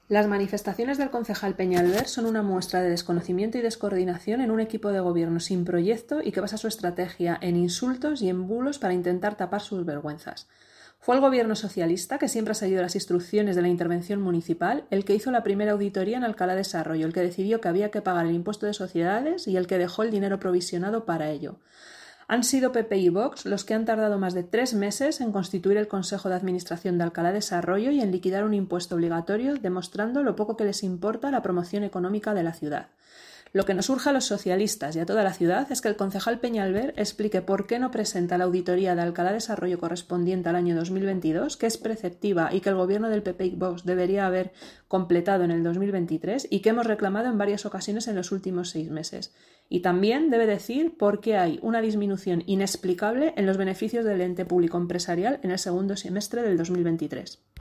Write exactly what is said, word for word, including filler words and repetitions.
Las manifestaciones del concejal Peñalver son una muestra de desconocimiento y descoordinación en un equipo de gobierno sin proyecto y que basa su estrategia en insultos y en bulos para intentar tapar sus vergüenzas. Fue el gobierno socialista, que siempre ha seguido las instrucciones de la intervención municipal, el que hizo la primera auditoría en Alcalá de Sarroyo, el que decidió que había que pagar el impuesto de sociedades y el que dejó el dinero provisionado para ello. Han sido P P y Vox los que han tardado más de tres meses en constituir el Consejo de Administración de Alcalá de Sarroyo y en liquidar un impuesto obligatorio, demostrando lo poco que les importa la promoción económica de la ciudad. Lo que nos urge a los socialistas y a toda la ciudad es que el concejal Peñalver explique por qué no presenta la auditoría de Alcalá de Sarroyo correspondiente al año dos mil veintidós, que es preceptiva y que el gobierno del P P y Vox debería haber completado en el dos mil veintitrés y que hemos reclamado en varias ocasiones en los últimos seis meses. Y también debe decir por qué hay una disminución inexplicable en los beneficios del ente público empresarial en el segundo semestre del dos mil veintitrés.